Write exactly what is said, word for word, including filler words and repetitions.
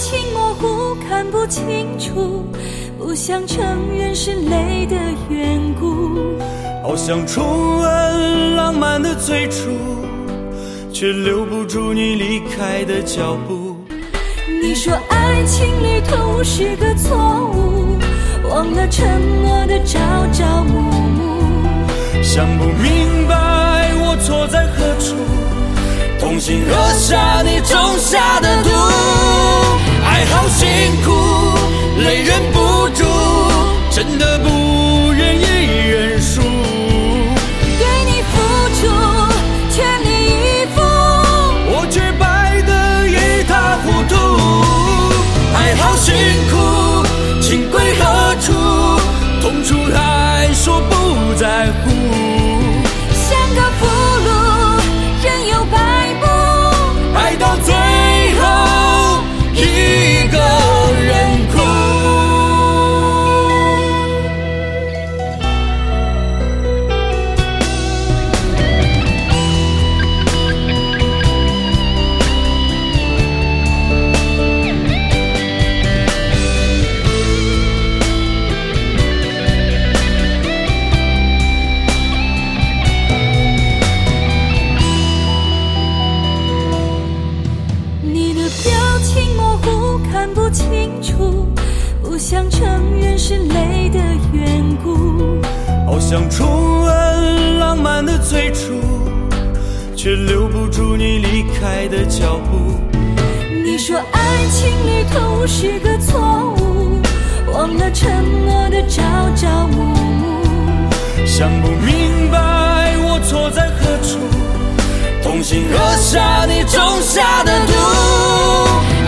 情模糊看不清楚，不想承认是泪的缘故。 好想重温浪漫的最初，却留不住你离开的脚步。 你说爱情旅途是个错误，忘了承诺的朝朝暮暮。 想不明白我错在何处，痛心喝下你种下的毒。爱好辛苦，泪忍不住，真的不愿意认输。 对你付出全力以赴， 我却败得一塌糊涂。爱好辛苦，情归何处？痛楚还说不在乎。 像个俘虏，任由摆布， 爱到最后一个人哭。 看不清楚，不想承认是泪的缘故。 好想重温浪漫的最初，却留不住你离开的脚步。 你说爱情旅途是个错误，忘了承诺的朝朝暮暮。 想不明白我错在何处，痛心喝下你种下的毒。